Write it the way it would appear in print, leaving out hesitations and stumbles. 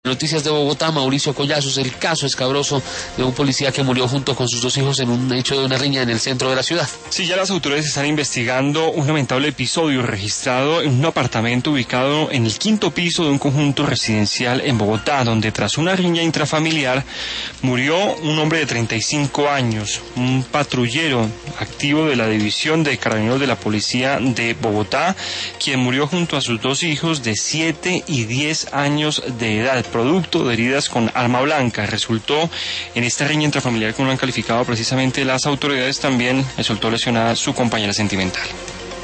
Noticias de Bogotá, Mauricio Collazos, el caso escabroso de un policía que murió junto con sus 2 hijos en un hecho de una riña en el centro de la ciudad. Sí, ya las autoridades están investigando un lamentable episodio registrado en un apartamento ubicado en el 5º piso de un conjunto residencial en Bogotá, donde tras una riña intrafamiliar murió un hombre de 35 años, un patrullero activo de la División de Carabineros de la Policía de Bogotá, quien murió junto a sus 2 hijos de 7 y 10 años de edad, producto de heridas con arma blanca. Resultó en esta riña intrafamiliar, como lo han calificado precisamente las autoridades, también resultó lesionada su compañera sentimental.